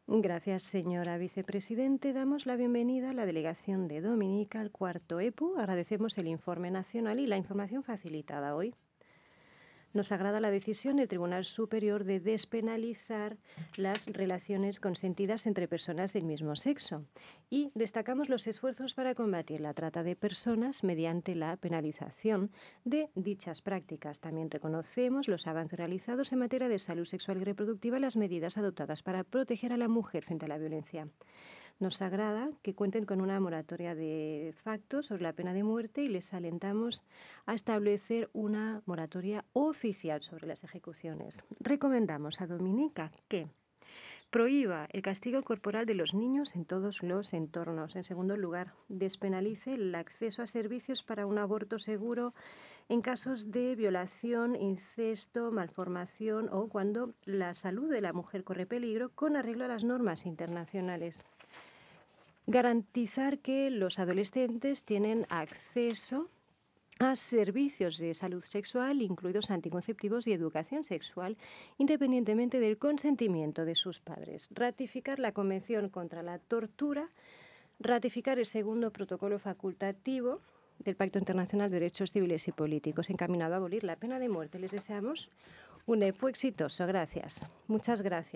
Gracias, señora vicepresidente. Damos la bienvenida a la delegación de Dominica al cuarto EPU. Agradecemos el informe nacional y la información facilitada hoy. Nos agrada la decisión del Tribunal Superior de despenalizar las relaciones consentidas entre personas del mismo sexo y destacamos los esfuerzos para combatir la trata de personas mediante la penalización de dichas prácticas. También reconocemos los avances realizados en materia de salud sexual y reproductiva y las medidas adoptadas para proteger a la mujer frente a la violencia. Nos agrada que cuenten con una moratoria de facto sobre la pena de muerte y les alentamos a establecer una moratoria oficial sobre las ejecuciones. Recomendamos a Dominica que prohíba el castigo corporal de los niños en todos los entornos. En segundo lugar, despenalice el acceso a servicios para un aborto seguro en casos de violación, incesto, malformación o cuando la salud de la mujer corre peligro con arreglo a las normas internacionales. Garantizar que los adolescentes tienen acceso a servicios de salud sexual, incluidos anticonceptivos y educación sexual, independientemente del consentimiento de sus padres. Ratificar la Convención contra la Tortura, ratificar el segundo protocolo facultativo del Pacto Internacional de Derechos Civiles y Políticos, encaminado a abolir la pena de muerte. Les deseamos un EPU exitoso. Gracias. Muchas gracias.